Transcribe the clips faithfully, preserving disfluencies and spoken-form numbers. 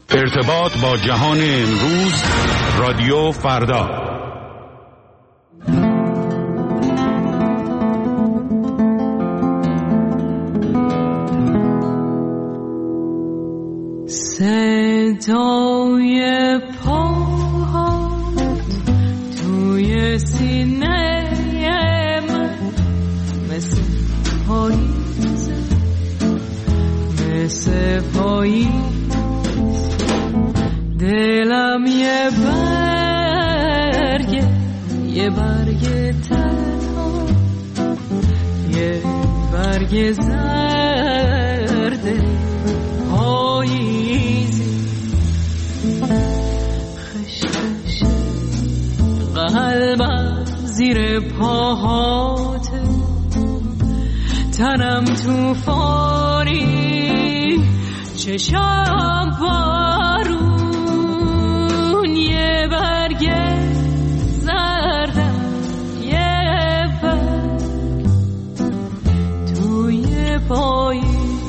ارتباط با جهان امروز، رادیو فردا. صدای پاهات توی سینه من مثل پاییز، مثل پاییز. دلم یه برگ، یه برگ تنها، یه برگ زرد پاییزی. خش خش قلبم زیر پاهاته، تنم توفانی، چشم بارون. یه برگ زردم، یه برگ توی پاییز.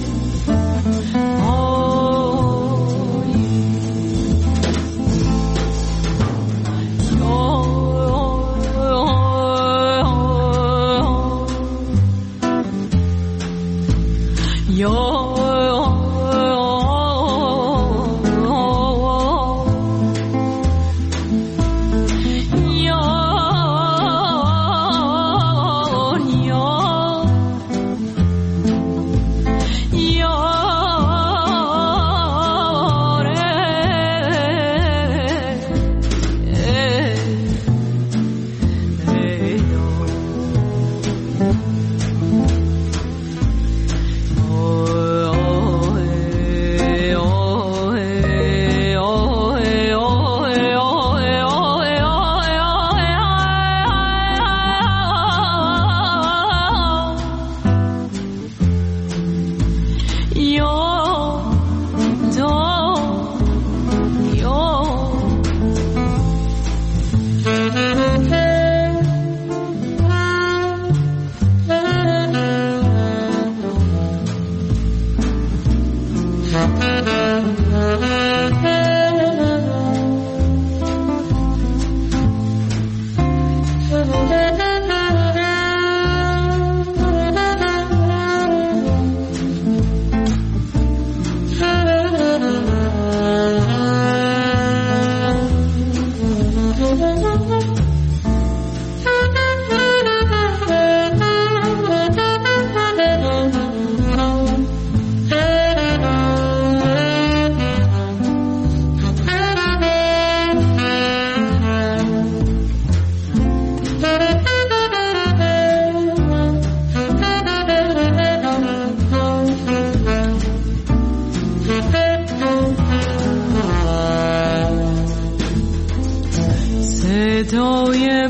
صدای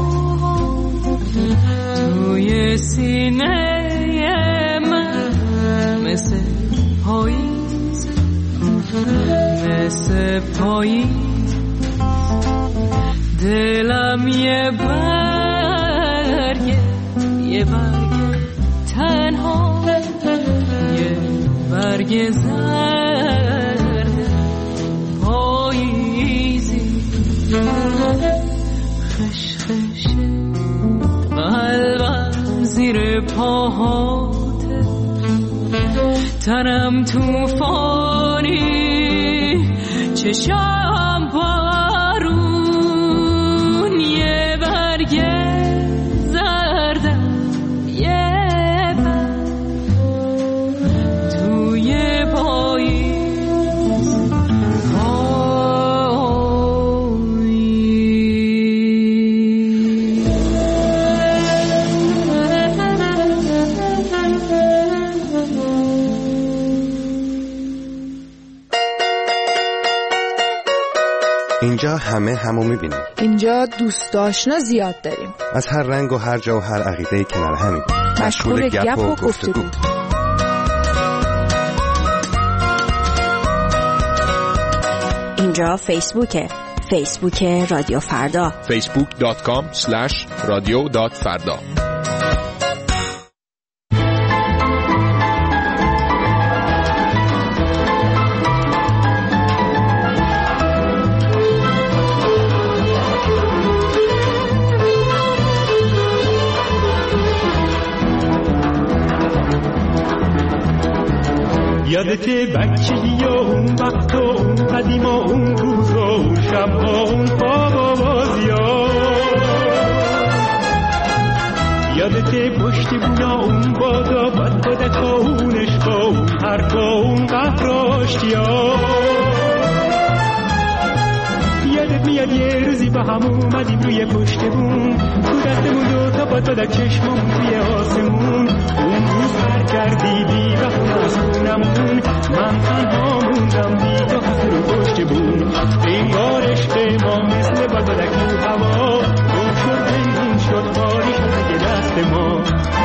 پا توی سینه من مثل پاییز، مثل پاییز. دلم یه برگ، یه برگ تنها، یه برگ زرد پاییزی. خش خش قلبم زیر پاهاته، تنم توفانی، چشم بارون. یه برگ زردم، یه برگ توی پاییز. اینجا همه همو میبینیم. اینجا دوست آشنا زیاد داریم. از هر رنگ و هر جا و هر عقیده کنار همیم. مشغول گپ و گفتگو. اینجا فیسبوکه. فیسبوک رادیو فردا. فیسبوک دات کام اسلش رادیو دات فردا. یادته بچگی و اون وقت و اون قدیم و اون روز و اون شب و اون خواب و بازی ها، یادته پشت بونا اون بادا بد بدک و اون عشق و اون حرف و اون قهر و آشتی ها، یادت میاد یه روزی با هم اومدیم روی پشت بون، تو دستمون دو تا بد بدک چشممون توی آسمون، اون روز هر کردی بی بخون از خونمون، من تنها موندم بی تو خسته رو پشت بون، این بار عشق ما مثل بد بدک رو هوا، گم شد بندون شد خالی شد دیگه دست ما.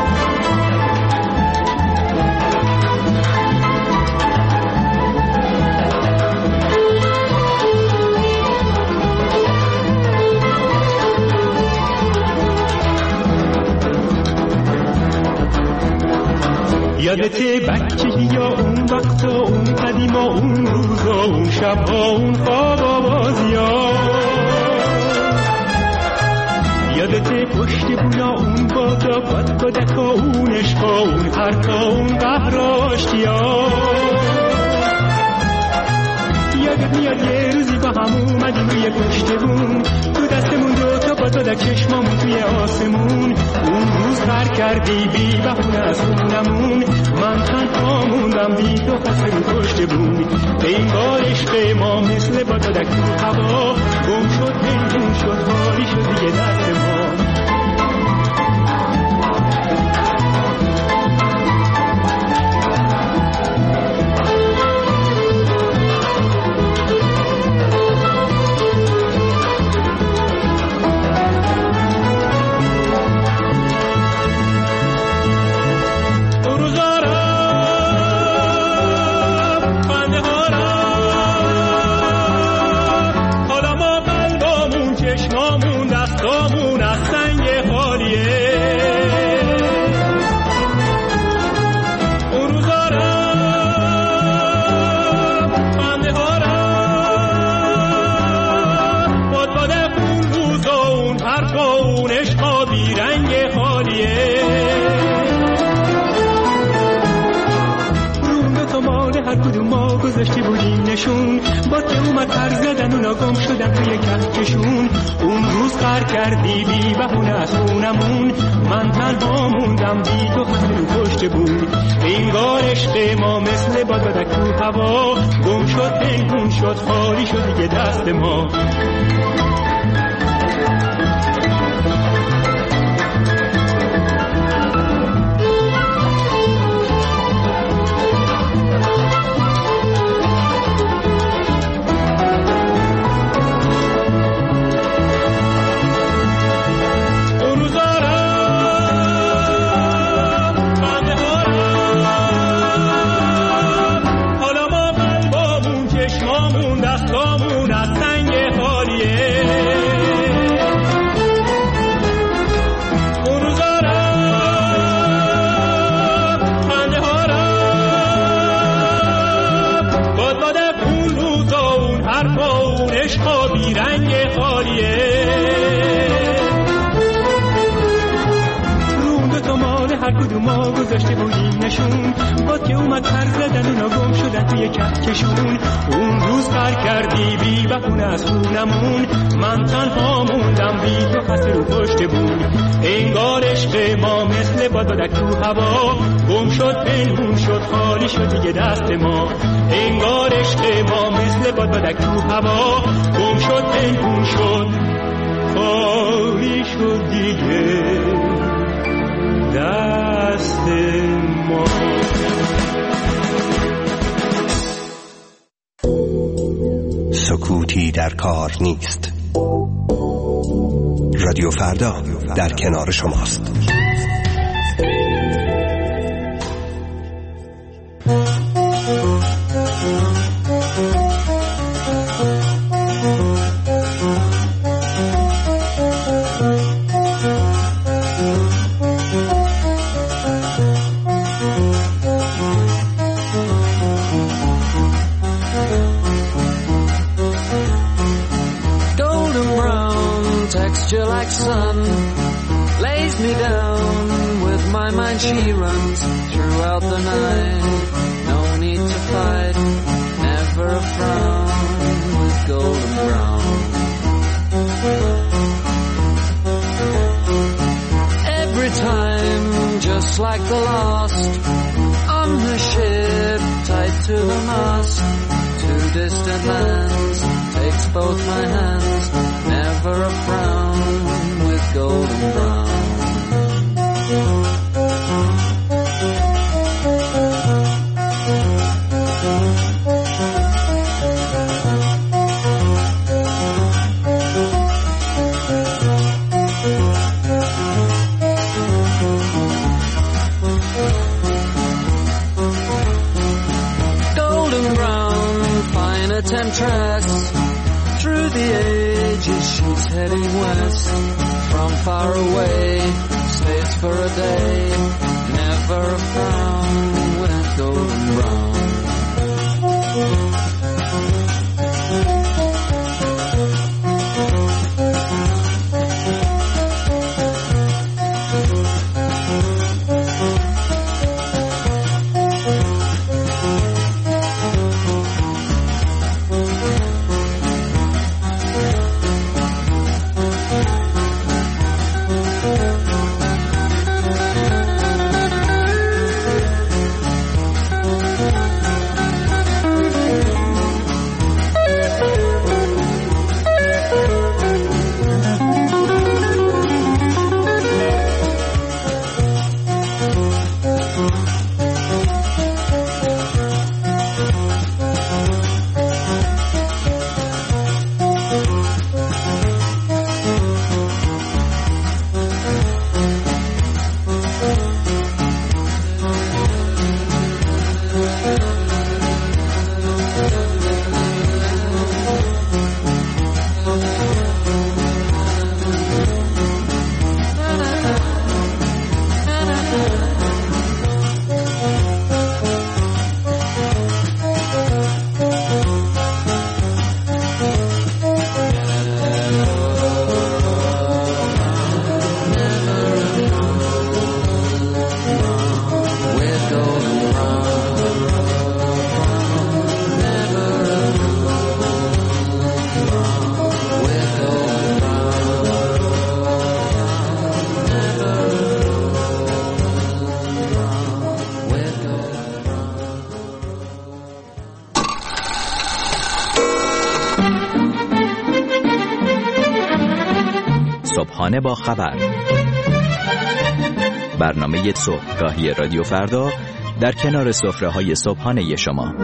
یادته بچگی یا اون وقت و اون قدیم و اون روز و اون شب و اون خواب و بازی ها، یادته پشت بونا اون بادا بد بدک و اون عشق و اون حرف و اون قهر و آشتی ها، یادت میاد یه روزی با هم اومدیم روی پشت بون، تو دستمون دو تا بد بدک چشمامون توی آسمون، اون روز خر کردی بی بهونه از خونمون، من تنها موندم بی تو خسته رو پشت بون، این بار عشق ما مثل باد بدک تو هوا، گم شد پنهون شد خالی شد دیگه دست ما. گذاشتی بودیم نشون، با که اومد پر زدن اونا گم شدن توی کهکشون، اون روز قر کردی بی بهونه از خونمون، من تنها موندم بی تو خسته رو پشت بود، انگار عشق ما مثل باد بدک تو هوا، گم شد پنهون شد خالی شد دیگه دست ما. ما گذاشته بودیم نشون، با که اومد پر زدن اونا گم شدن توی کهکشون، اون روز قر کردی بی بهونه از خونمون، من تنها موندم بی تو خسته رو پشت بود، انگار عشق ما مثل باد بدک تو هوا، گم شد پنهون شد خالی شد دیگه دست ما، انگار عشق ما مثل باد بدک تو هوا، گم شد پنهون شد خالی شد دیگه دست ما. سکوتی در کار نیست. رادیو فردا در کنار شماست. Sun lays me down with my mind, she runs throughout the night. No need to fight, never a frown with golden brown. Every time, just like the last, on her ship, tied to the mast, to distant lands, takes both my hands, never a frown with golden brown. Temptress, through the ages she's heading west, from far away, stays for a day, never a frown with golden brown. صبحانه با خبر، برنامه صبحگاهی رادیو فردا در کنار سفره‌های صبحانه شما.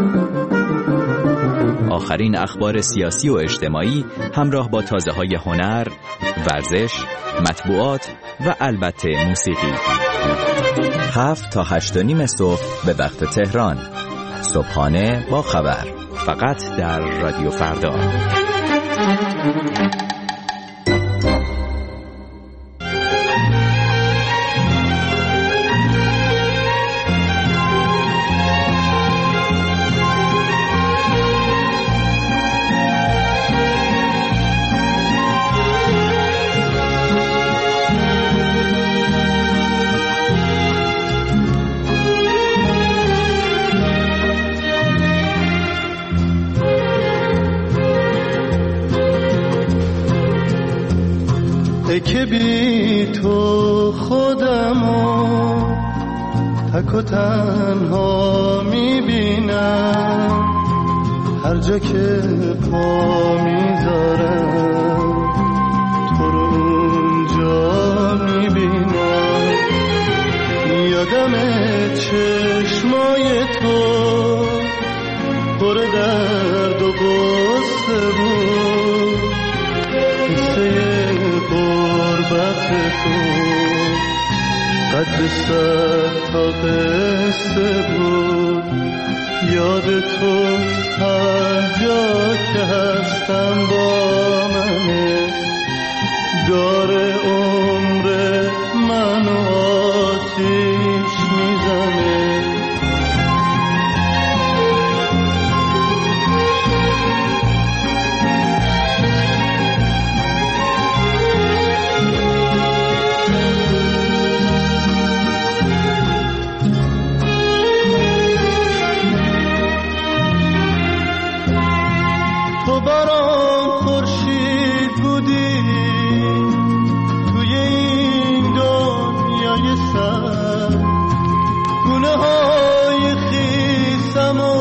آخرین اخبار سیاسی و اجتماعی همراه با تازه‌های هنر، ورزش، مطبوعات و البته موسیقی. هفت تا هشت و نیم صبح به وقت تهران. صبحانه با خبر، فقط در رادیو فردا. که بی تو خودمو تک و تنها میبینم، هر جا که پا میذارم تو رو اونجا میبینم. یادم چشمای تو پر درد و غصه بود، قصه غربت تو قد سر تا قصه بود. یاد تو هر جا که هستم با منه، داره عمر منو آتیش میزنه. برام خورشید بودی توی این دنیای سر، گونه های خیسم و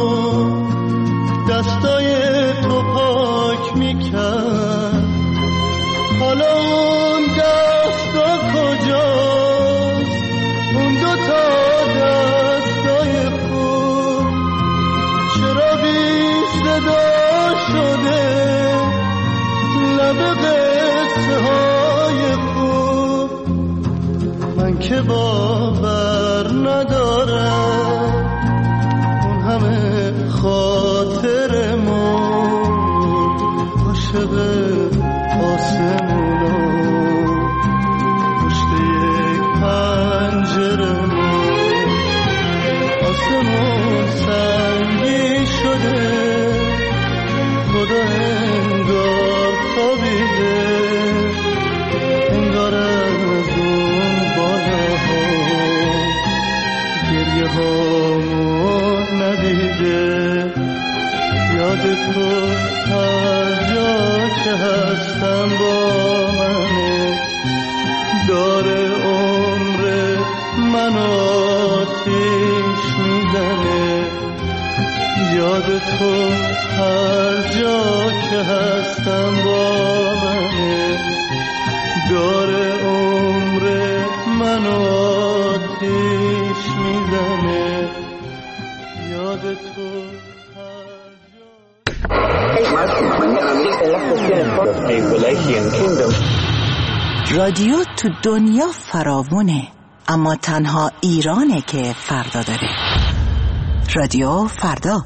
دستای تو پاک میکرد. حالا اون دستا کجاست؟ اون دوتا دستای خوب چرا بی صدا شده؟ لب قصه های خوب من که باور ندارم اون همه خاطر مون عاشق آسمونا پشت یک پنجره مون. آسمون سنگی شده خدا انگار خوابیده، انگار از اون بالاها گریه هامون ندیده. یاد تو هر جا که هستم با منه، داره عمر من آتیش میزنه. یاد تو هر جا که هستم با منه، داره عمر من آتیش میزنه. یاد تو رادیو تو دنیا فراوونه، اما تنها ایرانه که فردا داره. رادیو فردا.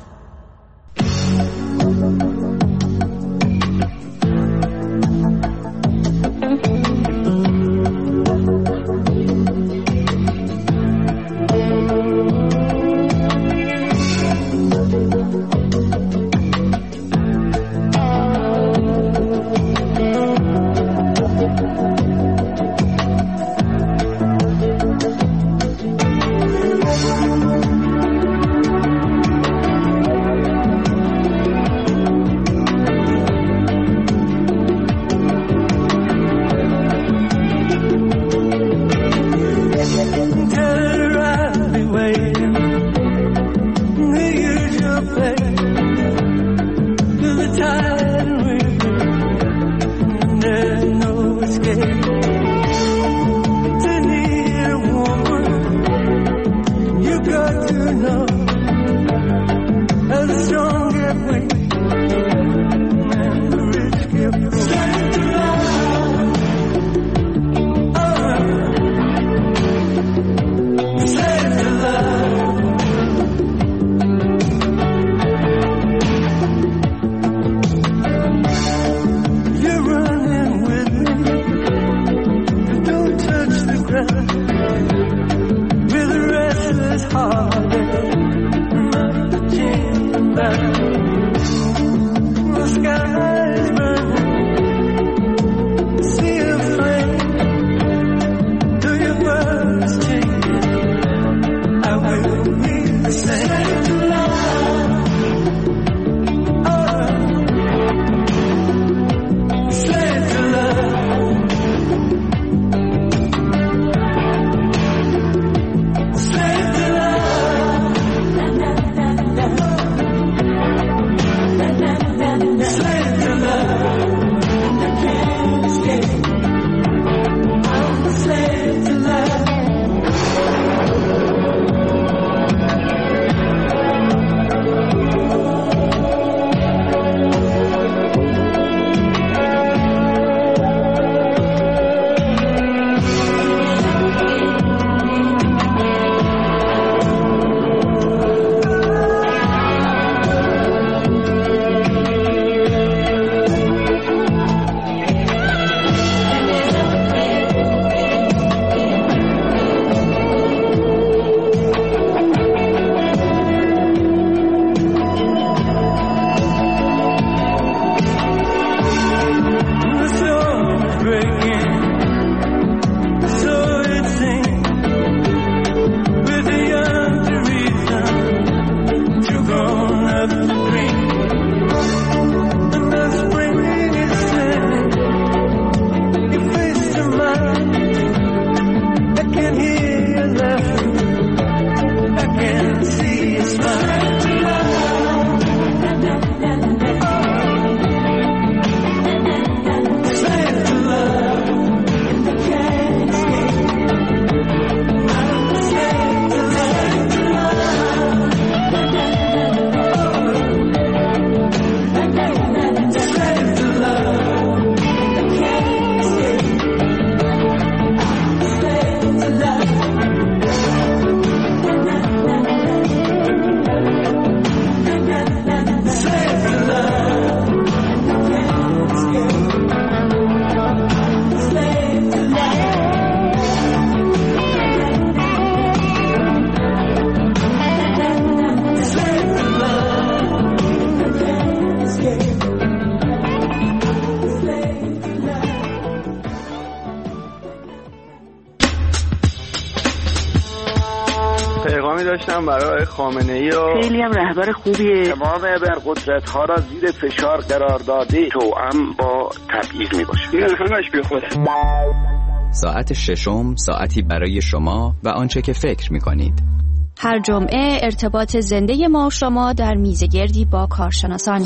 داشتم برای خامنه‌ای و خیلی هم رهبر خوبیه. تمام ابرقدرت‌ها را زیر فشار قرار داده توأم با تبعیض میباشه. این همش بی خوده. ساعت ششم ساعتی برای شما و آنچه که فکر می‌کنید. هر جمعه ارتباط زنده ما و شما در میزگردی با کارشناسان.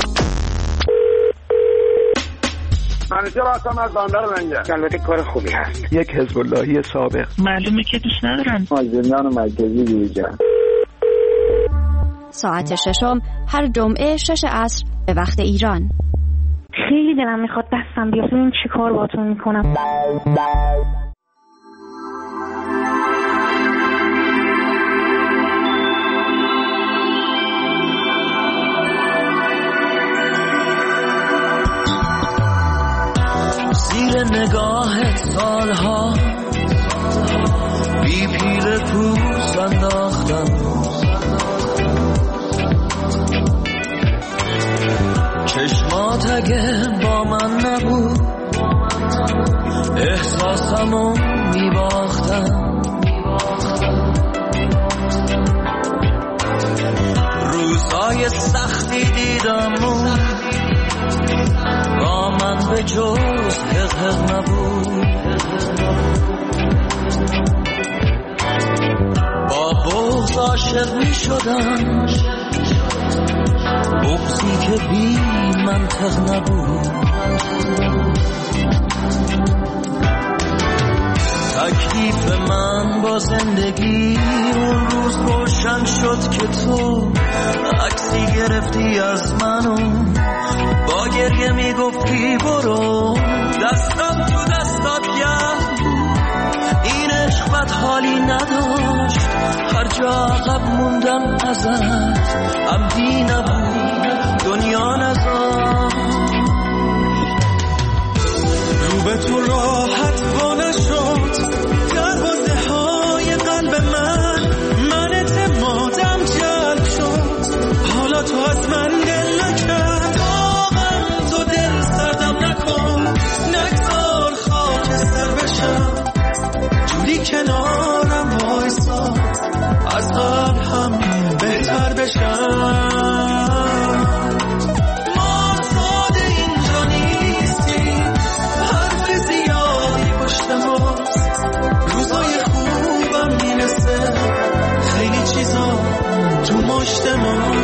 منیجر هستم از بندر منجر. البته کار خوبی هست. یک حزب اللهی سابق. معلومه که دوست ندارن. از زندان مرکزی بیرون. ساعت ششم هر جمعه شش عصر به وقت ایران. خیلی دلم میخواد دستم بیاد ببینم چی کار باهاتون میکنم. زیر نگاهت سالها بی پیل کوس انداختم، چشمات اگه با من نبود احساسمو میباختم. روزای سختی دیدمون با من به جز حق حق نبود. با بغض عاشق می شدم، بغضی که بی منطق نبود. تکلیف من با زندگی اون روز روشن شد که تو عکسی گرفتی از منو، با گریه میگفتی برو، دستم تو دستات گرد بود. این عشق بد حالی نداشت، هر جا عقب موندم ازت عمدی نبود، دنیا نذاشت. رو به تو راحت با نشد دروازه های قلب من، من اعتمادم جلب شد، حالا تو از من دل نکرد. آقم تو دل سردم نکن، نگذار خاک سر بشم، جوری کنارم وایسا از قبل هم بهتر بشم. تو مشت ما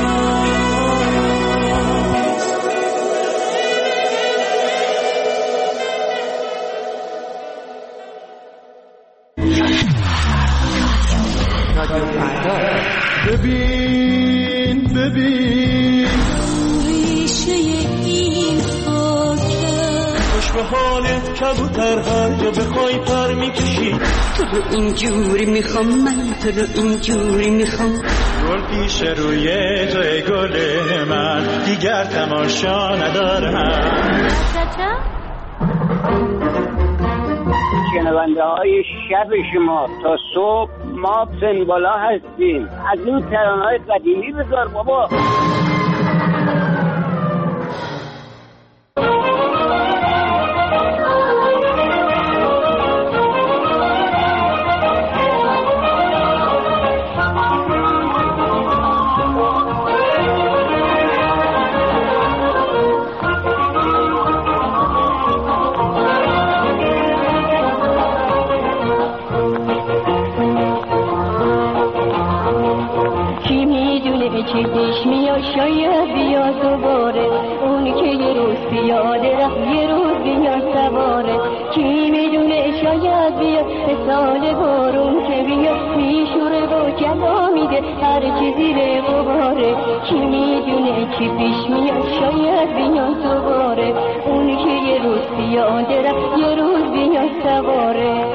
ببین ببین ریشه این خاکه، خوش به حالت کبوتر هر جا بخوای پر میکشی. تو رو اینجوری میخوام، من تو رو اینجوری میخوام. گل پیش روی توی گل من، دیگر تماشا ندارم. شنونده های شب شما تا صبح ما پنبالا هستیم. از این ترانه های قدیمی بذار بابا. چی پیش میاد شاید بیا دوباره، اون که یه روز پیاده رفت یه روز بیا سواره. کی میدونه شاید بیا به سال بارون که بیا میشوره و جلا میده هر چی زیر غباره. کی میدونه چی پیش میاد شاید بیا دوباره، اون که یه روز پیاده رفت یه روز بیا سواره.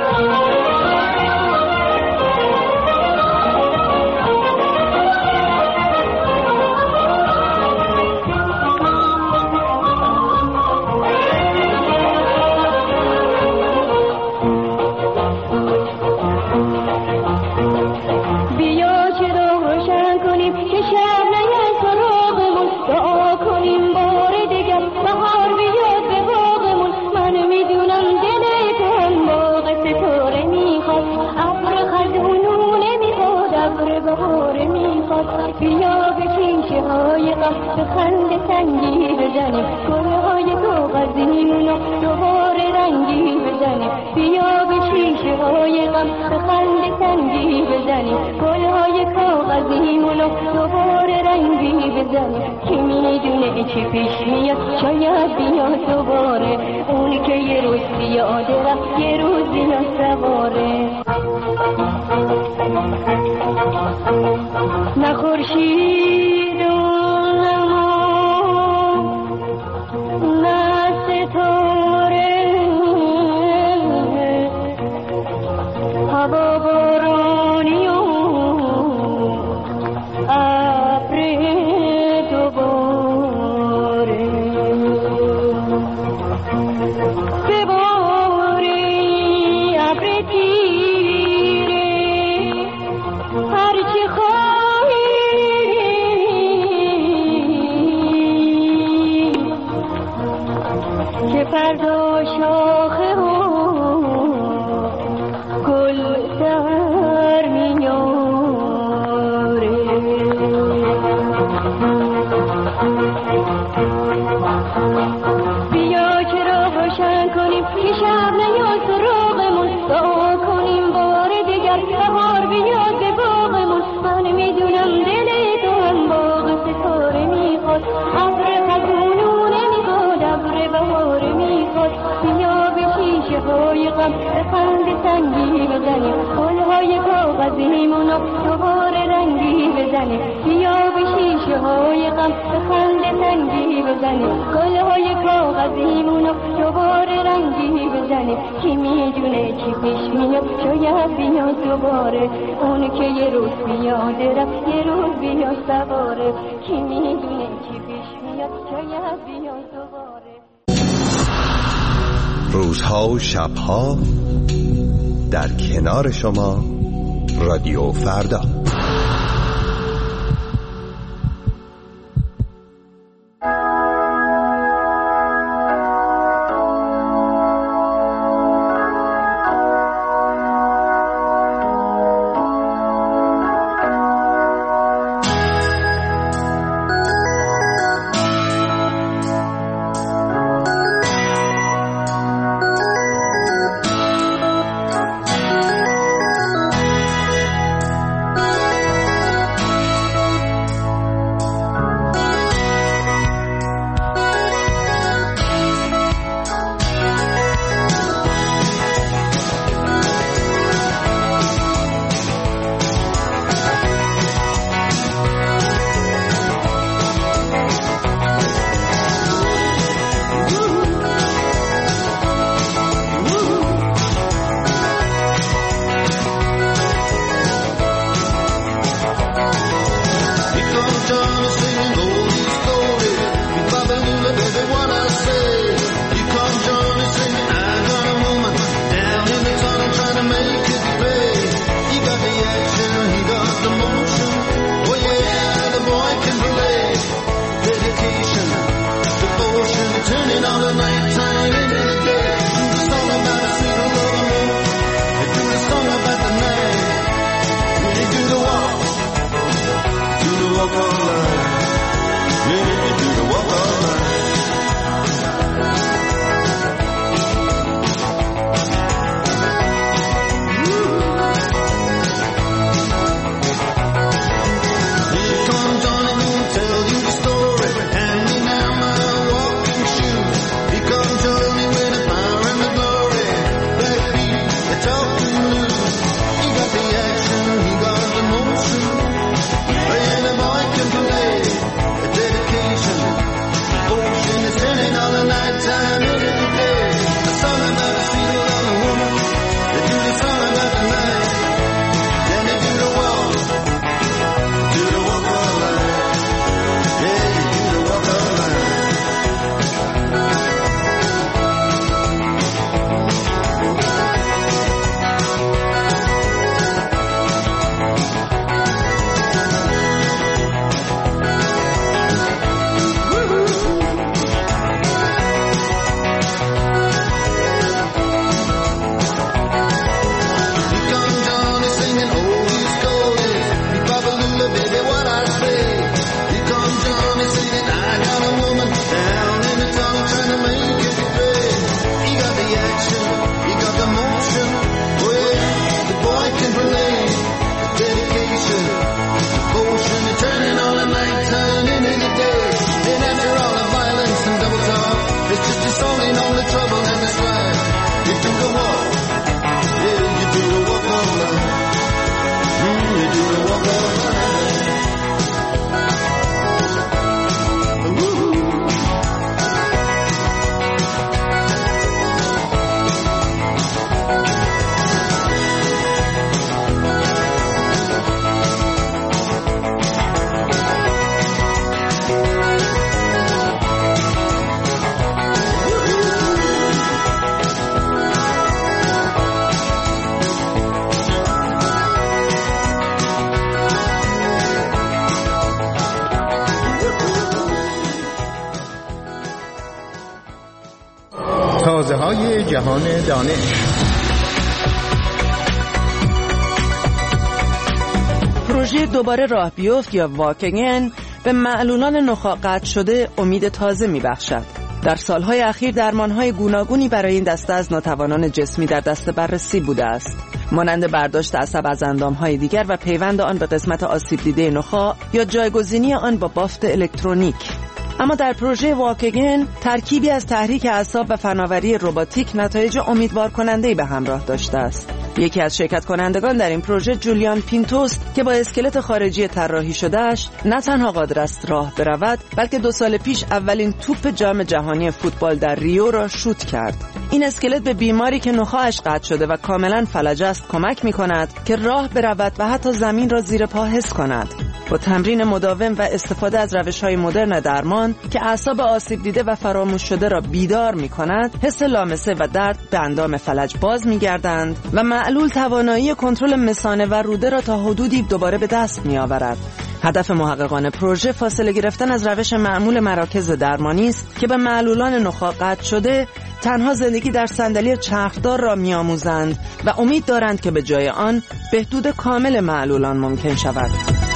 بهار بیاد به باغمون، من میدونم دل تو هم باغ ستاره. خنده سنگی بزنیم گلهای کاغذیمونو دوباره رنگی بزنیم بیا به شیشه های غم به خنده سنگی بزنیم گلهای کاغذیمونو دوباره رنگی بزنیم کی میدونه چی پیش میاد شاید بیاد دوباره اونی که یه روز بیاده رفت یه روز بیاد سواره نه خورشید و نه ماه نه ستاره هوا بارانی و ابر دوباره بباری ابر تیره هرچی خواهی که فردا شاخه و گل در میاره بیا که را روشن کنیم که شب نیاد سراغمون دعا کنیم بار دیگر بهار بیاد به باغمون من میدونم دل تو هم باغ ستاره میخواد ابر خزونو نمیخواد ابر بهار میخواد بیا به شیشه های غم به خنده سنگی بزنیم گلهای کاغذیمونو دوباره رنگی بزنیم بیا به شیشه های غم به خنده سنگی بزنیم گلهای کاغذیمونو دوباره رنگی بزنیم کی میدونه چی پیش میاد شاید بیاد دوباره اون که یه روز بیاده رفت یه روز بیاد سواره کی میدونه چی پیش میاد شاید بیاد دوباره روزها و شبها در کنار شما رادیو فردا. تازه‌های جهان دانش. پروژه دوباره راه بیفت یا واک اگین به معلولان نخاع قطع شده امید تازه می‌بخشد. در سالهای اخیر درمانهای گوناگونی برای این دسته از ناتوانان جسمی در دست بررسی بوده است، مانند برداشت عصب از اندامهای دیگر و پیوند آن به قسمت آسیب دیده نخاع یا جایگزینی آن با بافت الکترونیک. اما در پروژه واک اگین ترکیبی از تحریک اعصاب و فناوری رباتیک نتایج امیدوار کننده‌ای به همراه داشته است. یکی از شرکت کنندگان در این پروژه جولیان پینتوست که با اسکلت خارجی طراحی شده‌اش نه تنها قادر است راه برود، بلکه دو سال پیش اولین توپ جام جهانی فوتبال در ریو را شوت کرد. این اسکلت به بیماری که نخاعش قطع شده و کاملا فلج است کمک می‌کند که راه برود و حتی زمین را زیر پا حس کند. با تمرین مداوم و استفاده از روش‌های مدرن درمان که اعصاب آسیب دیده و فراموش شده را بیدار می‌کند، حس لامسه و درد به اندام فلج باز می‌گردند و معلول توانایی کنترل مثانه و روده را تا حدودی دوباره به دست می‌آورد. هدف محققان پروژه فاصله گرفتن از روش معمول مراکز درمانی است که به معلولان نخاع قطع شده تنها زندگی در صندلی چرخدار را می‌آموزند و امید دارند که به جای آن بهبود کامل معلولان ممکن شود.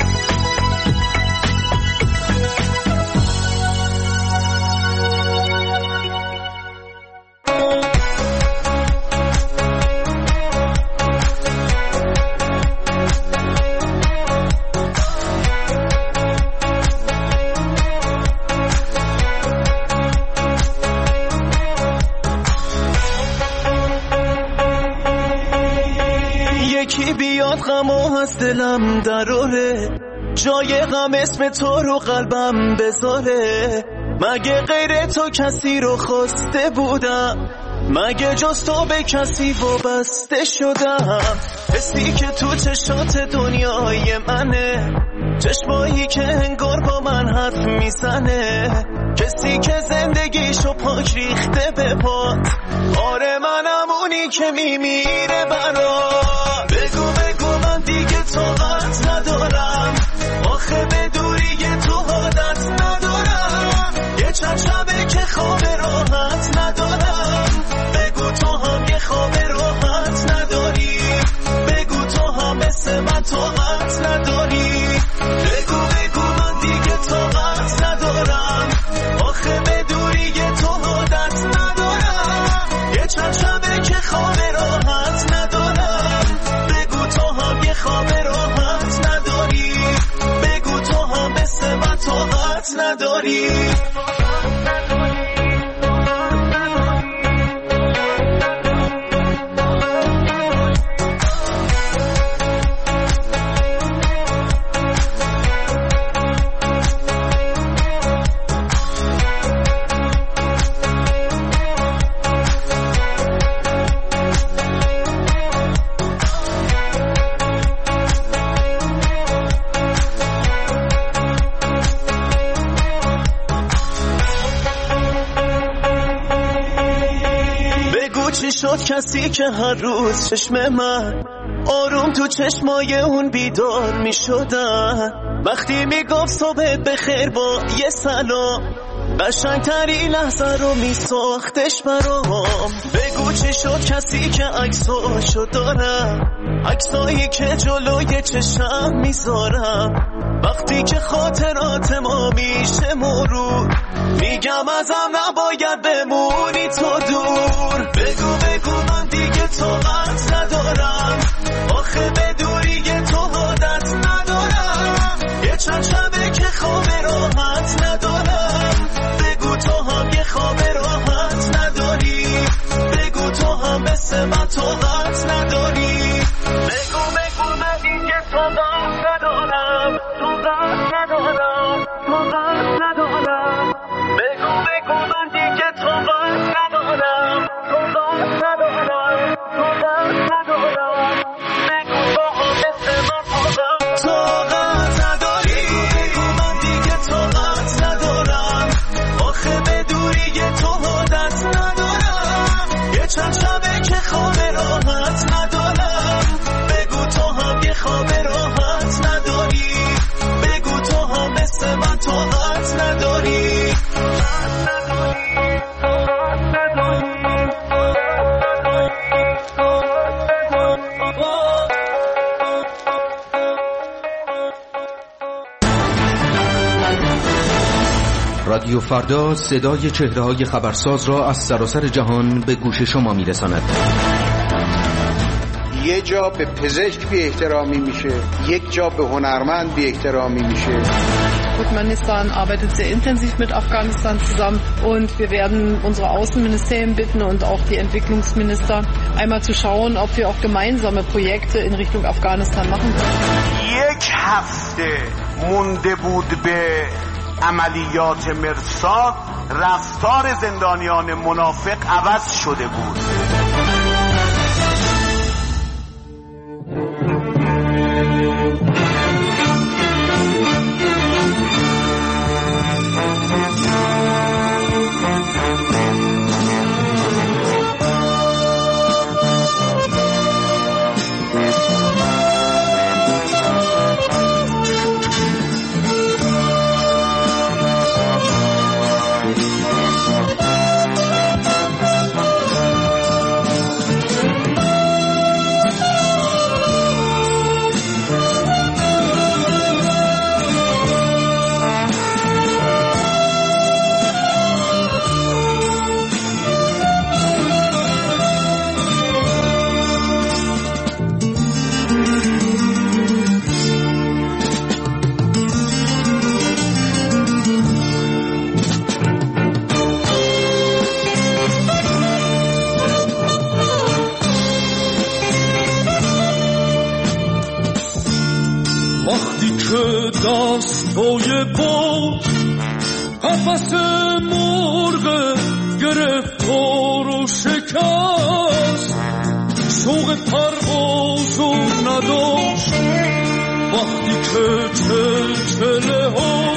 یکی بیاد غمو از دلم دراره، جای غم اسم تو رو قلبم بذاره. مگه غیر تو کسی رو خواسته بودم؟ مگه جز تو به کسی وابسته شدم؟ حسی که تو چشات دنیای منه، چشمایی که انگار با من حرف میزنه، کسی که زندگیشو پاک ریخته به پات. آره منم اونی که میمیره برات. بگو بگو من دیگه طاقت ندارم، آخه به دوری تو عادت ندارم. یه چند شبه که خواب راحت ندارم. بگو تو هم یه خواب راحت نداری، بگو تو هم مثل من طاقت نداری. بگو بگو من دیگه طاقت ندارم، آخه به دوری تو عادت ندارم. یه چند شبه که خواب راحت ندارم. بگو تو هم یه خواب راحت نداری، بگو تو هم مثل من طاقت نداری. چی شد کسی که هر روز چشم من آروم تو چشمای اون بیدار می شدن، وقتی می گفت صبح بخیر با یه سلام، قشنگتری لحظه رو می ساختش برام. بگو چی شد کسی که عکساشو دارم، عکسایی که جلوی چشم میذارم، وقتی که خاطرات ما میشه مرور، میگم ازم نباید بمونی تو دور. بگو بگو من دیگه طاقت ندارم، آخه به دوری تو عادت ندارم. یه چند شبه که خواب راحت ندارم. بگو تو هم یه خواب راحت نداری، بگو تو هم مثل من طاقت نداری. بگو بگو من دیگه طاقت ندارم، طاقت ندارم، طاقت ندارم. بگو بگو من دیگه طاقت ندارم، طاقت ندارم، طاقت ندارم. بگو رادیو فردا صدای چهره‌های خبرساز را از سراسر جهان به گوش شما می‌رساند. یه جا به پزشک بی احترامی میشه، یک جا به هنرمند بی احترامی میشه. Turkmenistan arbeitet sehr intensiv mit Afghanistan zusammen und wir werden unsere Außenministerien bitten und auch die Entwicklungsminister einmal zu schauen, ob wir auch gemeinsame Projekte in Richtung Afghanistan machen können. یک هفته مونده بود به عملیات مرصاد، رفتار زندانیان منافق عوض شده بود. داستای بود قفس مرغ گرفتار و شکست، شوق پرواز و نداشت وقتی که چلچله ها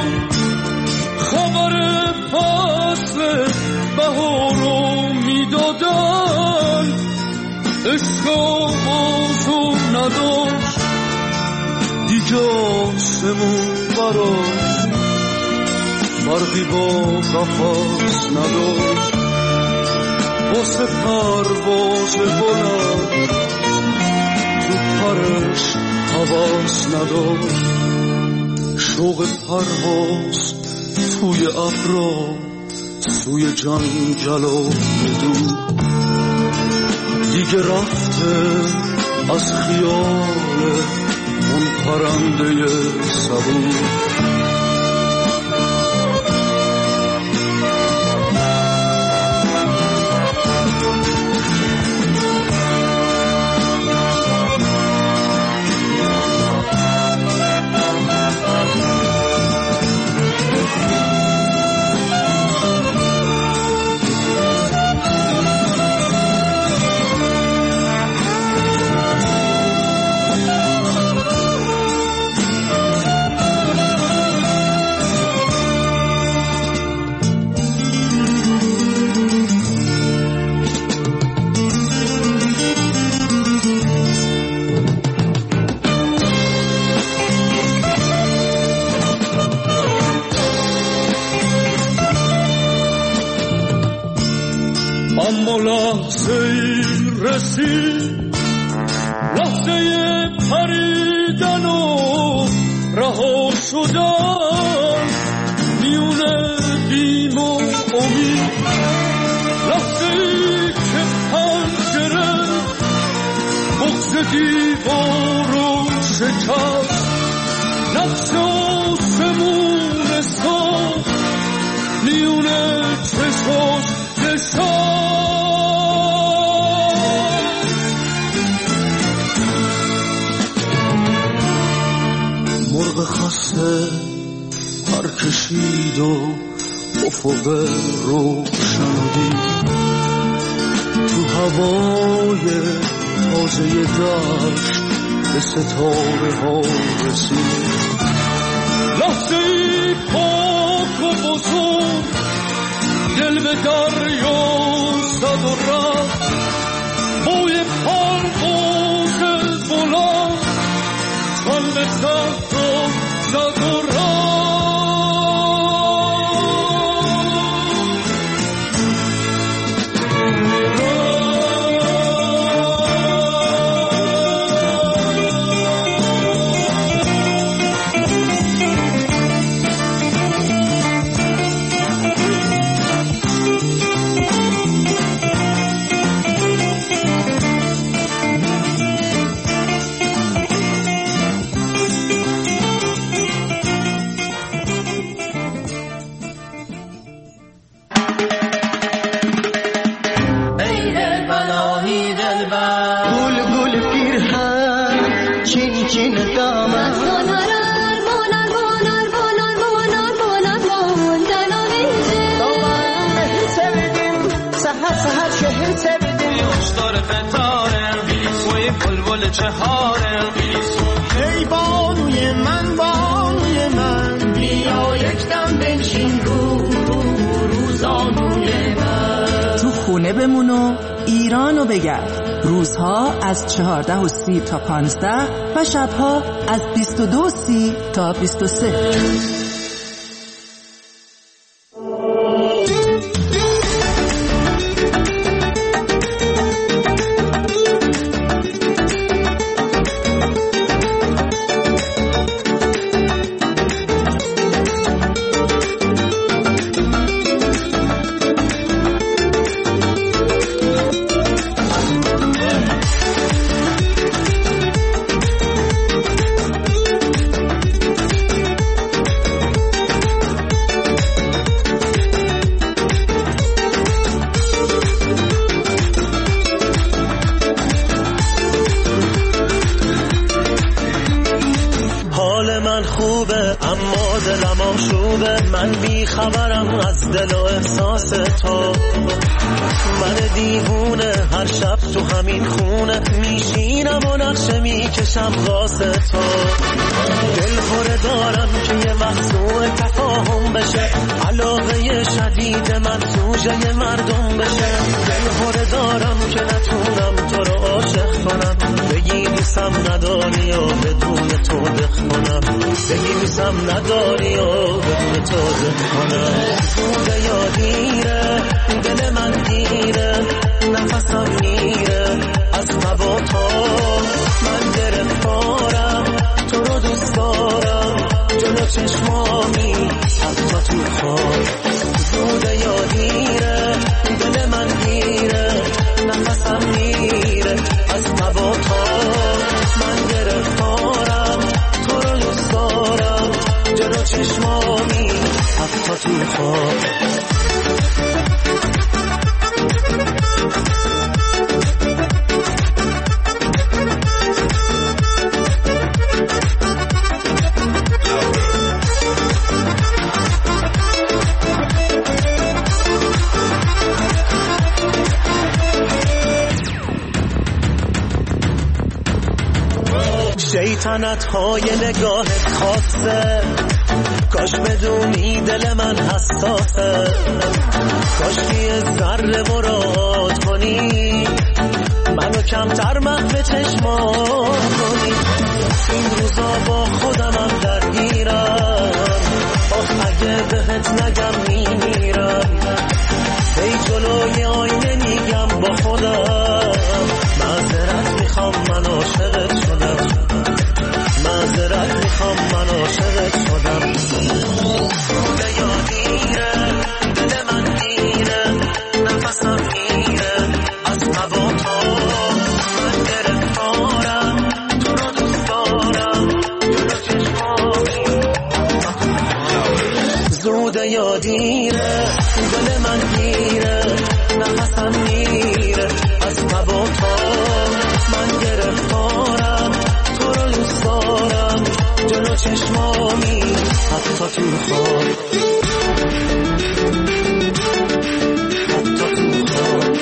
خبر فصل بهار رو میدادن، عشق آواز و نداشت دیگه آسمون براش فرقی با قفس نداشت، واسه پرواز بلند تو پرش حواس نداشت، شوق پرواز توی ابرا توی جنگل و بدون دیگه رفته از خیال اون پرنده صبور. اما لحظه رسید، لحظه پریدن و رها شدن میون بیم و امید، لحظه که پنجره بغض دیوار رو شکست، نقش آسمون ساخت میون چشاش نشست. مرغ خسته پر کشید و افق روشن دید، تو هوای تازه دشت به ستاره ها رسید، لحظه ای پاک و بزرگ دل به دریا زد و رفت، بوی پرواز بلند تن به صحرا زد و رفت. قطاره وی بلبل چهاره ای بانوی من بانوی من بیا یک دم بنشین رو رو روزانوی من. تو خونه بمون و ایرانو بگرد. روزها از چهارده و سی تا پانزده و شبها از بیست و دو و سی تا بیست و سه. من بی خبرم از دل و احساس تو، من دیوونه هر شب تو همین خونه میشینم و نقشه میکشم واسه تو. دل خوره دارم که یه وقت تفاهم بشه، علاقه شدید من توجه مردم بشه. دل خوره دارم که نتونم تو رو عاشق کنم، بگی دوستم نداری و بدون تو بخونم، بگی دوستم نداری و بدون تو بخونم. بوده یا دیره دل من دیره، نفسم میره از تبا تا من گرفتارم، تو رو دوست دارم جلو چشمامی حتی تو خواب. بوده یا دیره دل من دیره، نفسم میره از تبا تا من گرفتارم، تو رو دوست دارم جلو چشمامی حتی تو خواب. شیطنت های نگاهت خاصه، کاش بدونی دل من حساسه، کاش که ذره مراد کنی منو کمتر محو چشمان کنی. این روزا با خودمم درگیرم، آخ اگه بهت نگم میمیرم. ای جلوی آینه میگم با خودم، معذرت میخوام من عاشقت شدم، معذرت میخوام من عاشقت شدم. بوده یا دیره دل من دیره، نفسم میره از تبا تا من گرفتارم، تو رو دوست دارم جلو چشمامی. زوده یا دیره دل من دیره، نفسم میره از تبا تا من گرفتارم، تو رو دوست دارم جلو چشمامی حتی تو خواب. حتی تو خواب.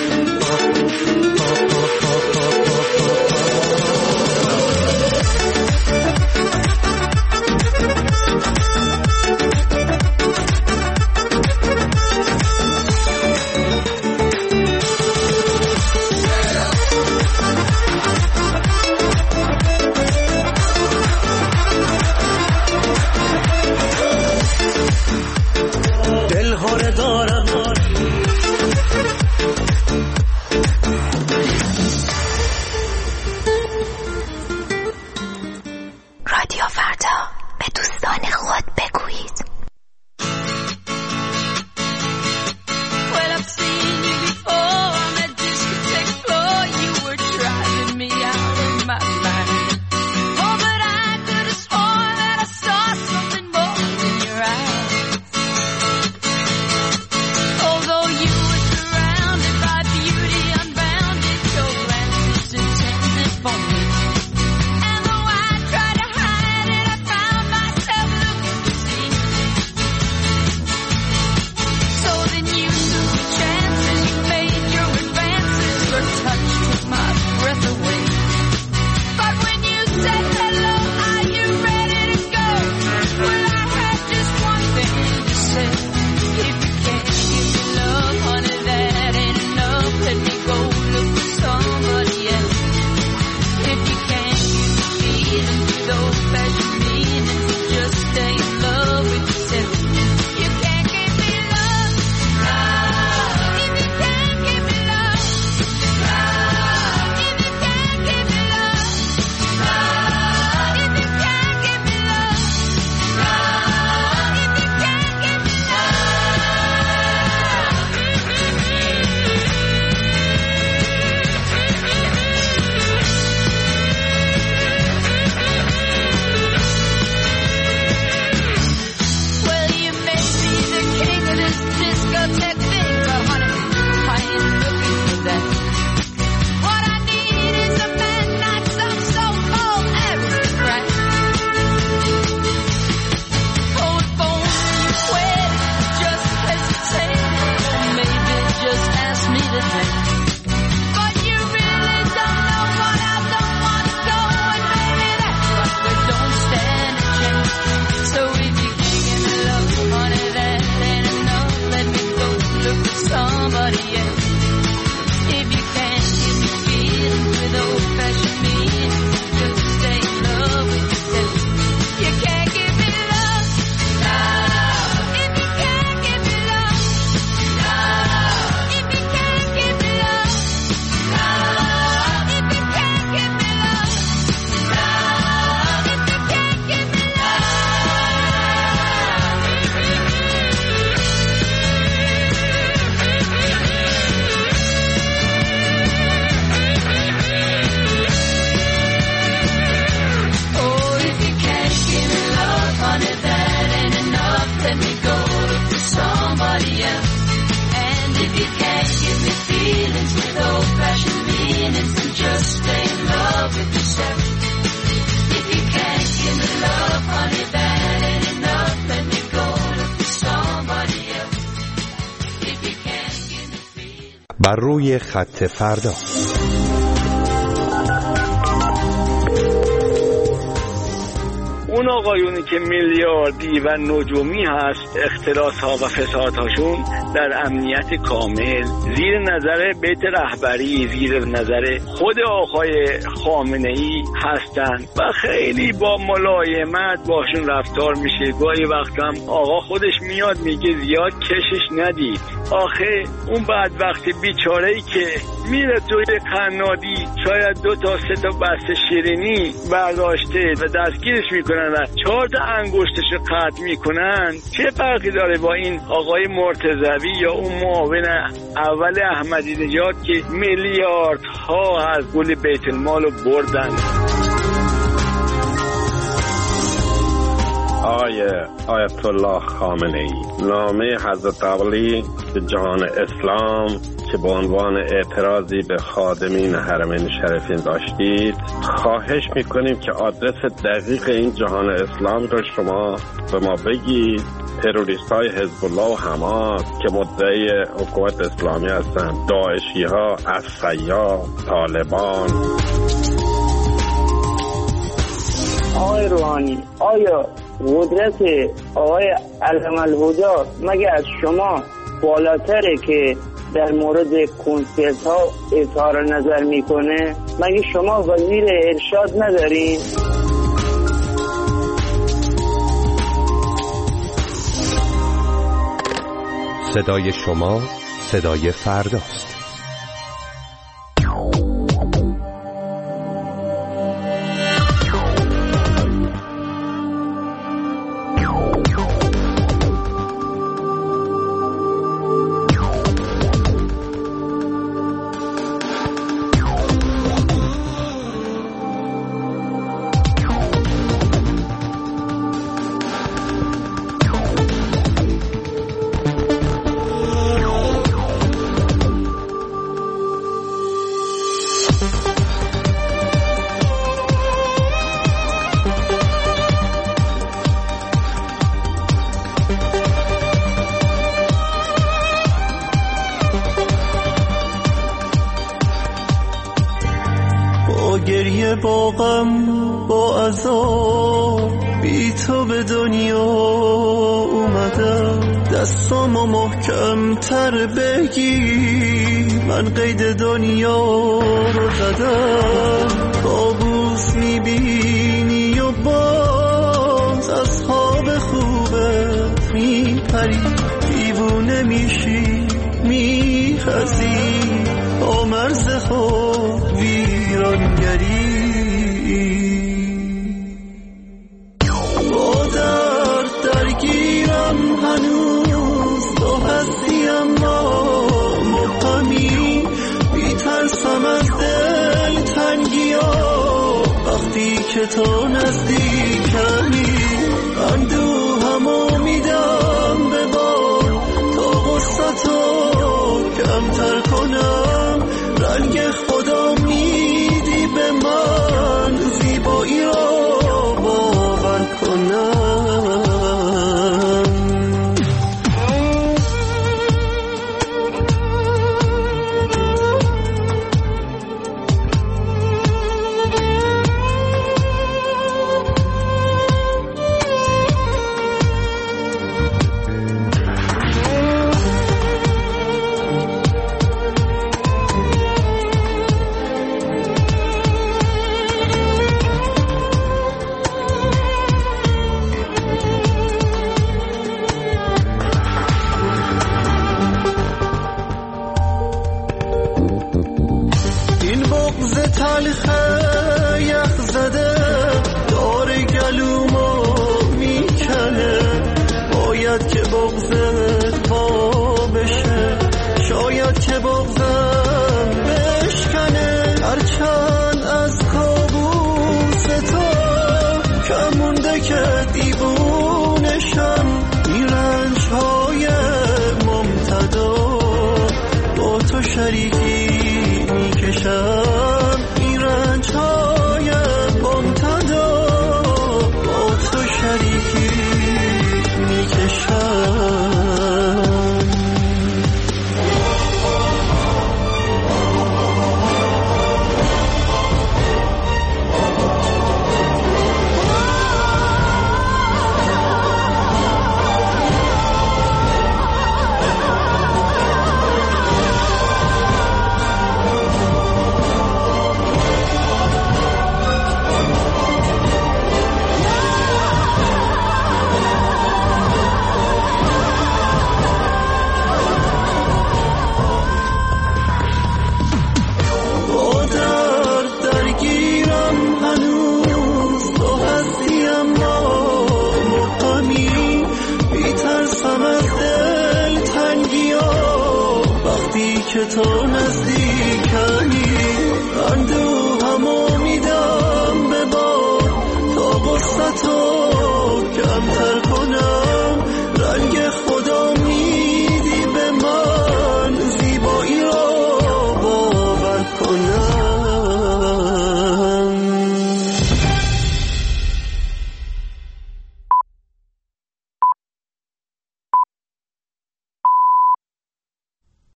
take things, but honey, I ain't looking for that. What I need is a man, not some so-called aristocrat. Oh, if only you waited, just hesitated, or maybe just ask me to dance. But you really don't know what I don't want to go, and maybe that's why we don't stand a chance. So if you can't give me love, honey, that ain't enough. Let me go look for somebody else. If you can't give me feelings with old-fashioned meaning, just stay in love with yourself. You can't give me love, no. If you can't give me love, no. If you can't give me love, no. If you can't give me love, no. If you can't give me love. Oh, if you can't give me love, honey, that ain't enough. Let me go look for somebody else. And if you can't give me feelings with old-fashioned meanings, then just stay in love with yourself. If you can't give me love, honey, that ain't enough. Let me go look for somebody else. If you can't give me feelings. بر روی خط فردا. اون آقایونی که میلیاردی و نجومی هست، اختلاس ها و فساد هاشون در امنیت کامل زیر نظر بیت رهبری، زیر نظر خود آقای خامنه ای هستن و خیلی با ملایمت باشون رفتار میشه. گاهی وقت هم آقا خودش میاد میگه زیاد کشش ندید. آخه اون بدبخت بیچاره ای که میره توی قنادی شاید دو تا سه تا بسته شیرینی برداشته و دستگیرش میکنن و چهار تا انگشتش قطع میکنن، چه فرقی داره با این آقای مرتضوی یا اون معاون اول احمدی نژاد که میلیاردها از پول بیت المال رو بردن؟ آیه آیت الله خامنه ای نامه حضرت علی به جهان اسلام که به عنوان اعتراضی به خادمین حرمین شریفین داشتید، خواهش میکنیم که آدرس دقیق این جهان اسلام رو شما به ما بگید. تروریست های حزب الله و حماس که مدعی حکومت اسلامی هستند، داعشی ها، عصیا، طالبان. آقای روحانی، آیا قدرت آقای علم الهدی مگه از شما بالاتره که در مورد کنسرت ها اظهار نظر میکنه؟ مگه شما وزیر ارشاد ندارین؟ صدای شما صدای فرداست. گریه با غم با عذاب بی تو به دنیا اومدم، دستامو محکم تر بگی من قید دنیا رو زدم. کابوس میبینی و باز از خواب خوبت میپری، دیوونه میشی میخزی با مرز خود ویرانگری. با درد درگیرم هنوز تو هستی اما مقامی، بیترسم از دل تنگی ها وقتی که تو نزدیکمی. اندوهمو میدم به بار تا غصت شریکی میکشم این رنج های ممتدا، با تو شریکی میکشم. که تو نزدیکمی اندوهمو میدم به بار تا قصتو کمتر